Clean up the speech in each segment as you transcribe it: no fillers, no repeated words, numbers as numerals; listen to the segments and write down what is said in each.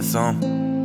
حسام.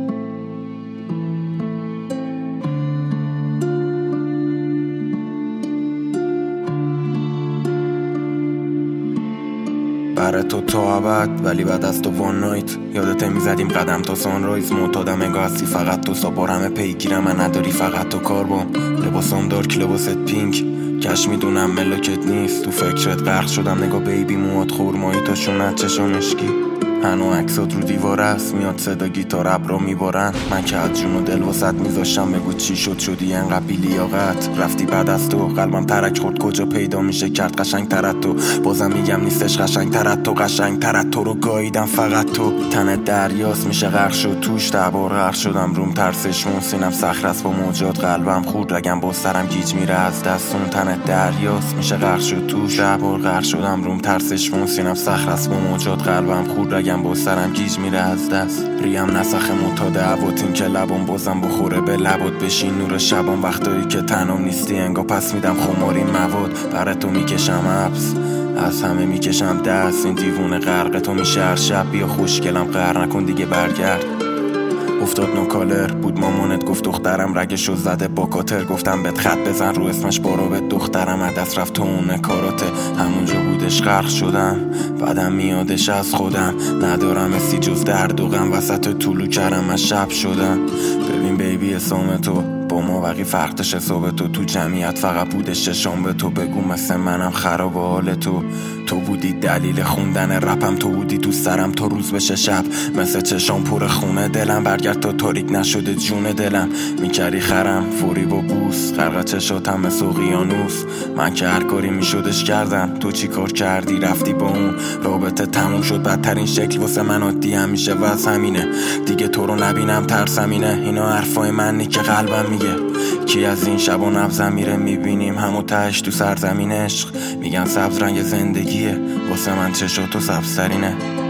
برای تو ابد ولی بعد از تو وان نایت. یادت میزدیم قدم تا سانرایز. معتادم انگار هستی فقط تو. سابار همه پیگیرم من نداری فقط تو کار بام. لباسام دارک لباست پینک. کش میدونم ملاکت نیست. تو فکرت غرق شدم. نگاه بیبی موات خورمایی تا شونت چشم اشکی. هنو عکسات رو دیوار است. میاد صدا گیتار ابرا میبارن. من که از جون و دل واسط میذاشتم. بگو چی شد شدی انقدر بی لیاقت. رفتی بعد از تو قلبم ترک خورد. کجا پیدا میشه کرد قشنگ ترت تو. بازم میگم نیستش قشنگ ترت تو. قشنگ ترت تو رو گاییدم فقط تو. تنت دریاست میشه غرق شد توش. 10 بار غرق شدم روم ترسشون. سینم صخره است با موجات. قلبم خورد رگم با سرم گیج میره از دستون. تنت دریاست میشه غرق شد توش. 10 بار غرق شدم روم ترسشون. سینم صخره است با موجات. قلبم خورد رگم با سرم گیج میره از دست. ریم نسخ معتاد عواتین که لبام بازم بخوره به لبات. بشین نور شبام وقتایی که تنم نیستی. انگا پس میدم خماری مواد. برای تو میکشم حبس از همه میکشم دست. این دیوونه غرق تو میشه هر شب. بیا خوشگلم قهر نکن دیگه برگرد. افتاد نوکالر بود مامانت گفت دخترم رگشو زده با کاتر. گفتم بهت خط بزن رو اسمش بارو به دخترم. عدس رفت تو اون کاراته. همونجا بودش غرق شدم. بعدم میادش از خودم. ندارم اسی جز درد و غم. وسط طولو کردم از شب شدم. ببین بیبی اسام تو با ما وقی فرقش حساب تو جمعیت فقط بودش چشام به تو. بگو مثل منم خراب حال تو بودی دلیل خوندن رپم. تو بودی تو سرم تا روز بشه شب. مثل چشام پر خونه دلم. برگرد تا تاریک نشده جون دلم. میکردی خرم فوری با بوس. غرق چشاتم مثل اقیانوس. من که هر کاری میشدش کردم. تو چی کار کردی رفتی با اون. رابطه تموم شد بدترین شکل واسه من عادی همیشه وز همینه. دیگه تو رو نبینم ترسم اینه. اینا حرفای منی که قلبم میگه. کی از این شب و نبزم میره. میبینیم همو تهش تو سرزمین عشق. میگن سبز رنگ زندگیه. واسه من چشاتو سبزترینه.